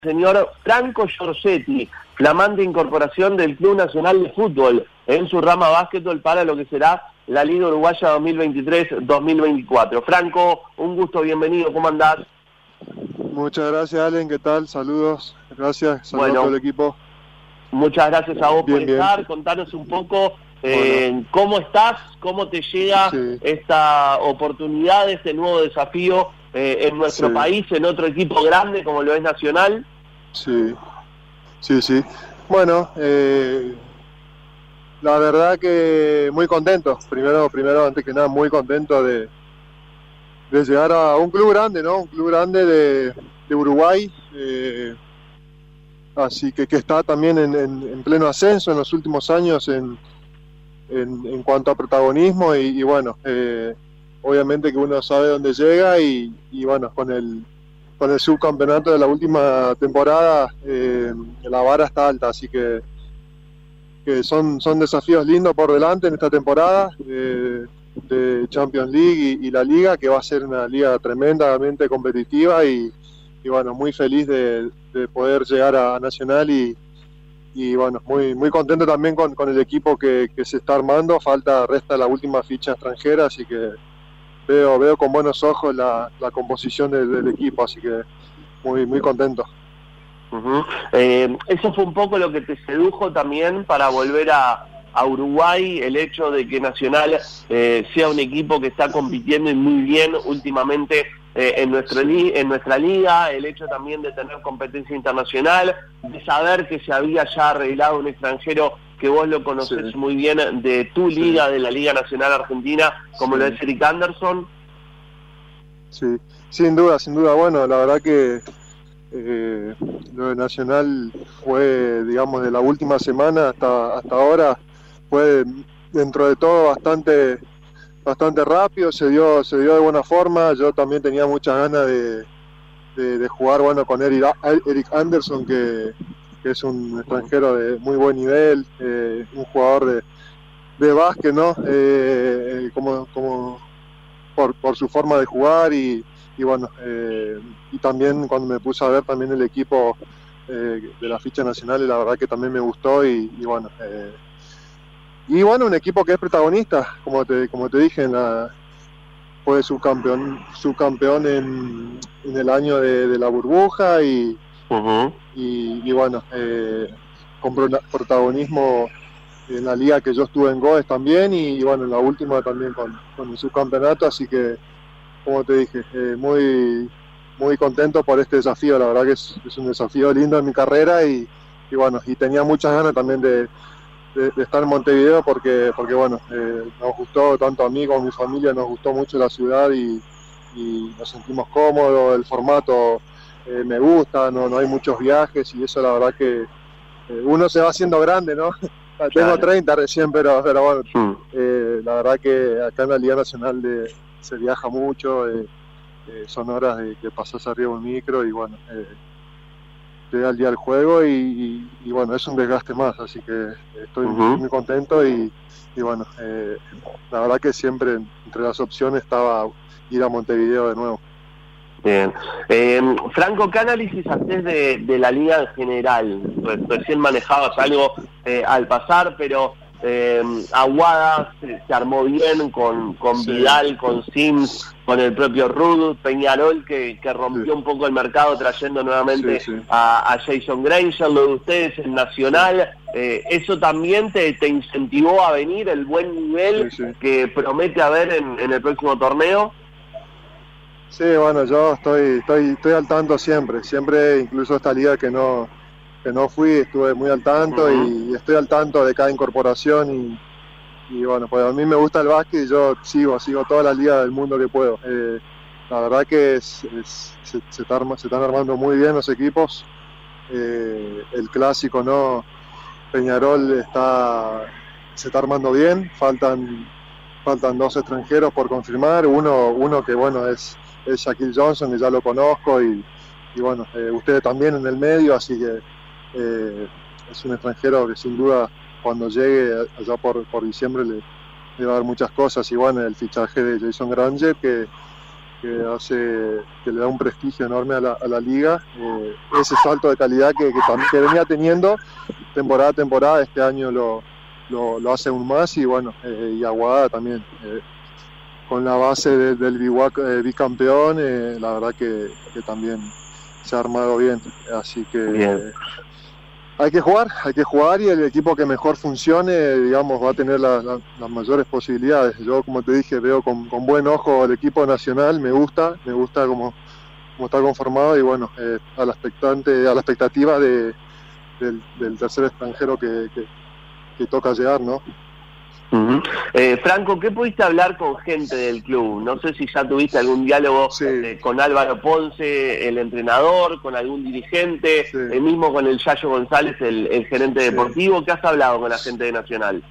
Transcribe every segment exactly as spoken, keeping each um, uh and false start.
Señor Franco Giorgetti, flamante incorporación del Club Nacional de Fútbol en su rama básquetbol para lo que será la Liga Uruguaya dos mil veintitrés dos mil veinticuatro. Franco, un gusto, bienvenido, ¿cómo andás? Muchas gracias, Allen, ¿qué tal? Saludos, gracias, saludos bueno, a todo el equipo. Muchas gracias a vos bien, por bien. estar, contanos un poco eh, bueno. cómo estás, cómo te llega sí. esta oportunidad, este nuevo desafío eh, en nuestro sí. país, en otro equipo grande como lo es Nacional. Sí, sí, sí. Bueno, eh, la verdad que muy contento. Primero, primero, antes que nada, muy contento de, de llegar a un club grande, ¿no? Un club grande de, de Uruguay. Eh, así que que está también en, en, en pleno ascenso en los últimos años en, en, en cuanto a protagonismo y, y bueno, eh, obviamente que uno sabe dónde llega y, y bueno, con el con el subcampeonato de la última temporada eh, la vara está alta, así que, que son, son desafíos lindos por delante en esta temporada eh, de Champions League y, y la Liga, que va a ser una liga tremendamente competitiva y, y bueno, muy feliz de, de poder llegar a Nacional y, y bueno, muy, muy contento también con, con el equipo que, que se está armando. Falta, resta la última ficha extranjera, así que Veo, veo con buenos ojos la, la composición del, del equipo, así que muy, muy contento. Uh-huh. Eh, eso fue un poco lo que te sedujo también para volver a, a Uruguay, el hecho de que Nacional eh, sea un equipo que está compitiendo muy bien últimamente eh, en, nuestro li- en nuestra liga, el hecho también de tener competencia internacional, de saber que se había ya arreglado un extranjero que vos lo conocés sí. muy bien de tu liga, sí. de la Liga Nacional Argentina, como sí. lo es Eric Anderson. Sí, sin duda, sin duda. Bueno, la verdad que eh, lo de Nacional fue, digamos, de la última semana hasta hasta ahora, fue dentro de todo bastante bastante rápido, se dio se dio de buena forma. Yo también tenía muchas ganas de, de, de jugar, bueno, con Eric, Eric Anderson, que que es un extranjero de muy buen nivel, eh, un jugador de, de básquet, ¿no? Eh, como, como por, por su forma de jugar y, y bueno, eh, y también cuando me puse a ver también el equipo eh, de la ficha nacional, la verdad que también me gustó y, y bueno, eh, y bueno, un equipo que es protagonista, como te, como te dije, en la, fue subcampeón, subcampeón en, en el año de, de la burbuja y Uh-huh. Y, y bueno, eh, con protagonismo en la liga que yo estuve en Goes también y, y bueno, en la última también con, con el subcampeonato, así que como te dije, eh, muy muy contento por este desafío. La verdad que es, es un desafío lindo en mi carrera y, y bueno, y tenía muchas ganas también de, de, de estar en Montevideo porque, porque bueno, eh, nos gustó tanto a mí como a mi familia, nos gustó mucho la ciudad y, y nos sentimos cómodos, el formato Eh, me gusta, no, no hay muchos viajes y eso la verdad que eh, uno se va haciendo grande, ¿no? Tengo claro. treinta recién, pero, pero bueno, mm. eh, la verdad que acá en la Liga Nacional de, se viaja mucho, eh, eh, son horas de que pasas arriba un micro y bueno, eh, te da el día del juego y, y, y bueno, es un desgaste más, así que estoy uh-huh. muy contento y, y bueno, eh, la verdad que siempre entre las opciones estaba ir a Montevideo de nuevo. Bien. Eh, Franco, ¿qué análisis haces de, de la liga en general? Recién manejabas algo eh, al pasar, pero eh, Aguada se, se armó bien con, con sí. Vidal, con Sims, con el propio Rudd, Peñarol, que, que rompió sí. un poco el mercado trayendo nuevamente sí, sí. A, a Jason Granger, lo de ustedes en Nacional. Eh, ¿Eso también te, te incentivó a venir, el buen nivel sí, sí. que promete haber en, en el próximo torneo? Sí, bueno, yo estoy, estoy, estoy al tanto siempre, siempre, incluso esta liga que no, que no fui, estuve muy al tanto uh-huh. y, y estoy al tanto de cada incorporación y, y bueno, pues a mí me gusta el básquet y yo sigo, sigo todas las ligas del mundo que puedo. Eh, la verdad que es, es, se, se, está, se están armando muy bien los equipos, eh, el clásico, ¿no? Peñarol está, se está armando bien, faltan, faltan dos extranjeros por confirmar, uno, uno que bueno es es Shaquille Johnson, que ya lo conozco y, y bueno, eh, ustedes también en el medio, así que eh, es un extranjero que sin duda cuando llegue allá por, por diciembre le, le va a dar muchas cosas y bueno, el fichaje de Jason Granger que, que hace, que le da un prestigio enorme a la, a la liga, eh, ese salto de calidad que, que, que venía teniendo temporada a temporada, este año lo, lo, lo hace aún más, y bueno, eh, y Aguada también, eh, con la base de, del biwac, eh, bicampeón, eh, la verdad que, que también se ha armado bien, así que bien. Hay que jugar, hay que jugar y el equipo que mejor funcione, digamos, va a tener la, la, las mayores posibilidades. Yo, como te dije, veo con, con buen ojo el equipo nacional, me gusta, me gusta como, como está conformado, y bueno, eh, a la expectante, a la expectativa de, del, del tercer extranjero que, que, que toca llegar, ¿no? Uh-huh. eh, Franco, ¿qué pudiste hablar con gente del club? No sé si ya tuviste algún diálogo sí. eh, con Álvaro Ponce, el entrenador, con algún dirigente, sí. el mismo con el Yayo González, el, el gerente sí. deportivo. ¿Qué has hablado con la gente de Nacional?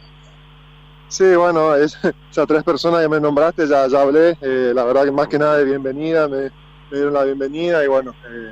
Sí, bueno, es, esas tres personas que me nombraste ya, ya hablé, eh, la verdad que más que nada de bienvenida, me, me dieron la bienvenida, y bueno, eh,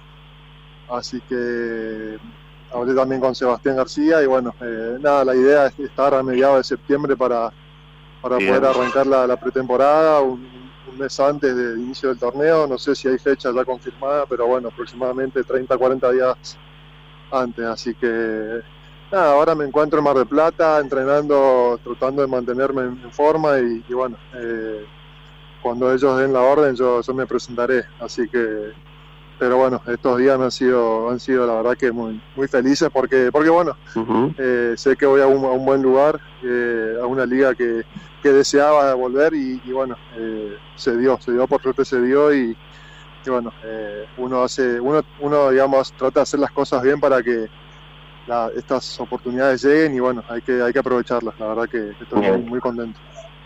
así que hablé también con Sebastián García, y bueno, eh, nada, la idea es estar a mediados de septiembre para, para poder arrancar la, la pretemporada, un, un mes antes del inicio del torneo. No sé si hay fecha ya confirmada, pero bueno, aproximadamente treinta a cuarenta días antes, así que nada, ahora me encuentro en Mar del Plata entrenando, tratando de mantenerme en, en forma, y, y bueno, eh, cuando ellos den la orden yo, yo me presentaré, así que pero bueno, estos días han sido, han sido la verdad que muy, muy felices, porque, porque bueno, uh-huh. eh, sé que voy a un, a un buen lugar, eh, a una liga que, que deseaba volver, y, y bueno, eh, se dio, se dio por suerte, se dio, y, y bueno, eh, uno hace, uno, uno digamos trata de hacer las cosas bien para que la, estas oportunidades lleguen, y bueno, hay que, hay que aprovecharlas, la verdad que estoy muy, muy contento.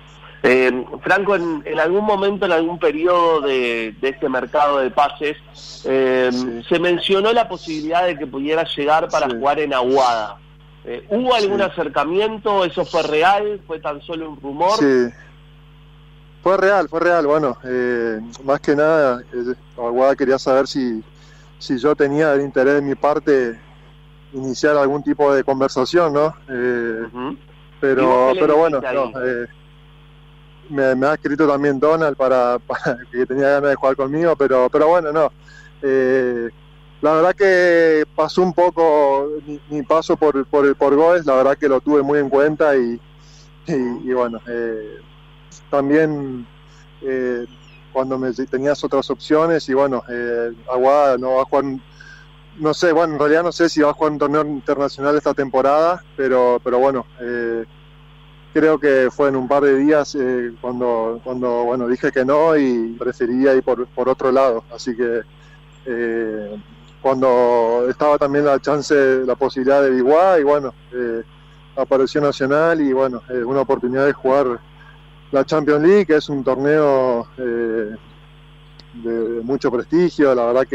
Eh, Franco, en, en algún momento, en algún periodo de, de este mercado de pases, eh, sí. se mencionó la posibilidad de que pudiera llegar para sí. jugar en Aguada. Eh, ¿Hubo algún sí. acercamiento? ¿Eso fue real? ¿Fue tan solo un rumor? Sí, fue real, fue real. Bueno, eh, más que nada, eh, Aguada quería saber si, si yo tenía el interés de mi parte iniciar algún tipo de conversación, ¿no? Eh, uh-huh. Pero, pero bueno, no, eh, Me, me ha escrito también Donald para, para que tenía ganas de jugar conmigo, pero pero bueno, no. Eh, la verdad que pasó un poco mi, mi paso por, por, por Goes, la verdad que lo tuve muy en cuenta, y, y, y bueno, eh, también eh, cuando me, tenías otras opciones, y bueno, eh, Aguada no va a jugar, no sé, bueno, en realidad no sé si va a jugar un torneo internacional esta temporada, pero, pero bueno, eh, creo que fue en un par de días eh, cuando, cuando bueno, dije que no, y prefería ir por, por otro lado. Así que eh, cuando estaba también la chance, la posibilidad de Biguá, y bueno, eh, apareció Nacional, y bueno, eh, una oportunidad de jugar la Champions League, que es un torneo eh, de mucho prestigio. La verdad que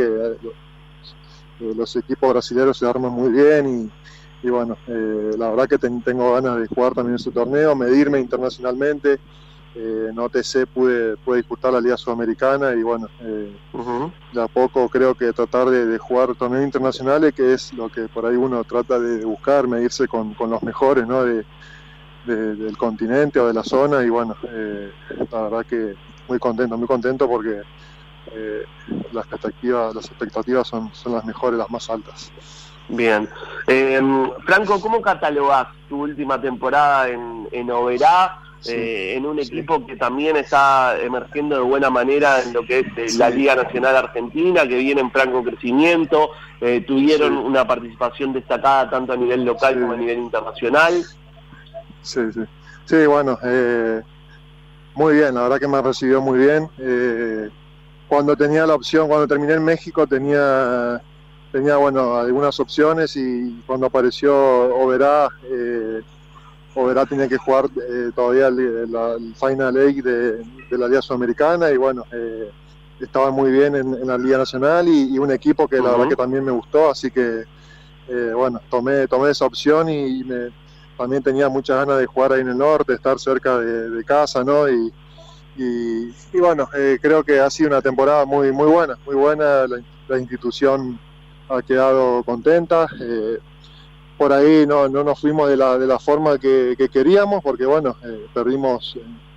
eh, los equipos brasileños se arman muy bien, y Y bueno, eh, la verdad que ten, tengo ganas de jugar también ese torneo, medirme internacionalmente. Eh, en O T C pude, pude disputar la Liga Sudamericana, y bueno, eh, uh-huh. de a poco creo que tratar de, de jugar torneos internacionales, que es lo que por ahí uno trata de buscar, medirse con, con los mejores, ¿no? de, de, del continente o de la zona. Y bueno, eh, la verdad que muy contento, muy contento porque eh, las expectativas, las expectativas son, son las mejores, las más altas. Bien. Eh, Franco, ¿cómo catalogás tu última temporada en, en Oberá, sí, eh, en un equipo sí. que también está emergiendo de buena manera en lo que es eh, sí. la Liga Nacional Argentina, que viene en franco crecimiento, eh, tuvieron sí. una participación destacada tanto a nivel local sí. como a nivel internacional? Sí, sí. Sí, bueno, eh, muy bien, la verdad que me recibió muy bien. Eh, cuando tenía la opción, cuando terminé en México tenía... Tenía, bueno, algunas opciones, y cuando apareció Oberá, eh, Oberá tenía que jugar eh, todavía el, la, el Final Eight de, de la Liga Sudamericana, y bueno, eh, estaba muy bien en, en la Liga Nacional, y, y un equipo que la uh-huh. verdad que también me gustó, así que, eh, bueno, tomé, tomé esa opción, y me, también tenía muchas ganas de jugar ahí en el norte, estar cerca de, de casa, ¿no? Y, y, y bueno, eh, creo que ha sido una temporada muy, muy buena, muy buena, la, la institución ha quedado contenta. Eh, por ahí no, no nos fuimos de la, de la forma que, que queríamos, porque bueno, eh, perdimos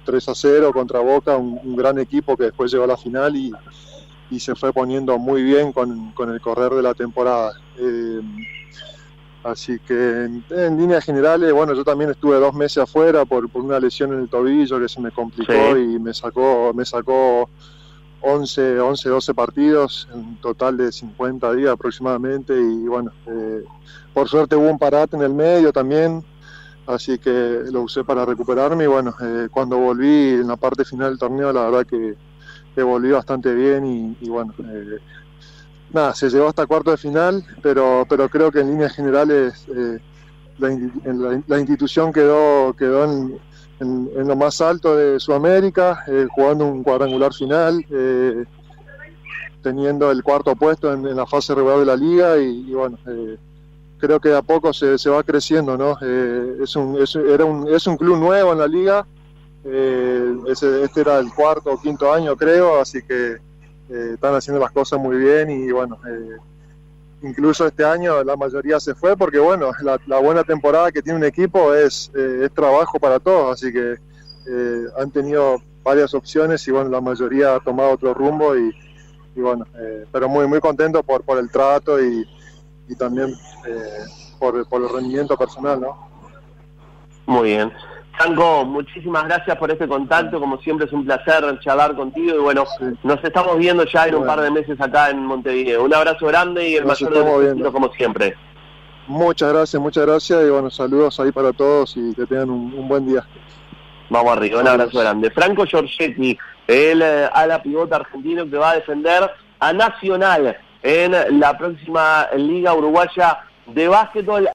tres a cero contra Boca, un, un gran equipo que después llegó a la final y, y se fue poniendo muy bien con, con el correr de la temporada. Eh, así que en, en líneas generales, bueno, yo también estuve dos meses afuera por, por una lesión en el tobillo que se me complicó, sí. y me sacó, me sacó once, doce partidos, en total de cincuenta días aproximadamente, y bueno, eh, por suerte hubo un parate en el medio también, así que lo usé para recuperarme, y bueno, eh, cuando volví en la parte final del torneo, la verdad que, que volví bastante bien, y, y bueno, eh, nada, se llegó hasta cuarto de final, pero, pero creo que en líneas generales eh, la, la, la institución quedó, quedó en, en, en lo más alto de Sudamérica, eh, jugando un cuadrangular final, eh, teniendo el cuarto puesto en, en la fase regular de la liga, y, y bueno, eh, creo que de a poco se, se va creciendo, ¿no? Eh, es, un, es, era un, es un club nuevo en la liga, eh, ese, este era el cuarto o quinto año creo, así que eh, están haciendo las cosas muy bien, y bueno, eh, incluso este año la mayoría se fue porque bueno, la, la buena temporada que tiene un equipo es, eh, es trabajo para todos, así que eh, han tenido varias opciones y bueno, la mayoría ha tomado otro rumbo, y, y bueno, eh, pero muy muy contento por, por el trato y, y también eh, por, por el rendimiento personal, ¿no? Muy bien. Franco, muchísimas gracias por este contacto, como siempre es un placer charlar contigo, y bueno, sí. nos estamos viendo ya en bueno. un par de meses acá en Montevideo. Un abrazo grande y el nos mayor de los éxitos como siempre. Muchas gracias, muchas gracias, y bueno, saludos ahí para todos y que tengan un, un buen día. Vamos arriba, un abrazo grande. Franco Giorgetti, el eh, ala pivota argentino que va a defender a Nacional en la próxima Liga Uruguaya de Básquetbol.